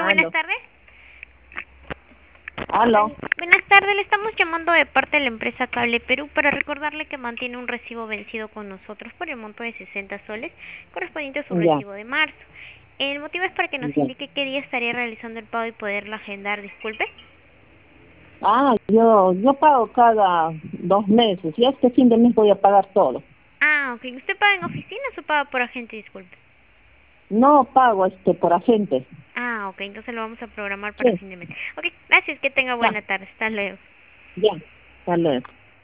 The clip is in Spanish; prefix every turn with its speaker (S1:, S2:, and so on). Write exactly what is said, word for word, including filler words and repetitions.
S1: buenas
S2: Aló,
S1: tardes.
S2: aló.
S1: Al- Buenas tardes, le estamos llamando de parte de la empresa Cable Perú para recordarle que mantiene un recibo vencido con nosotros por el monto de sesenta soles correspondiente a su
S2: Ya,
S1: recibo de marzo. El motivo es para que nos
S2: ya.
S1: indique qué día estaría realizando el pago y poderlo agendar, disculpe.
S2: Ah, yo, yo pago cada dos meses y este fin de mes voy a pagar todo.
S1: Ah, ok. ¿Usted paga en oficina o paga por agente, disculpe?
S2: No pago este por agente.
S1: Ah, ok, entonces lo vamos a programar para
S2: Sí,
S1: fin de mes. Ok, gracias, que tenga
S2: ya,
S1: buena tarde. Hasta luego.
S2: ya. Hasta luego.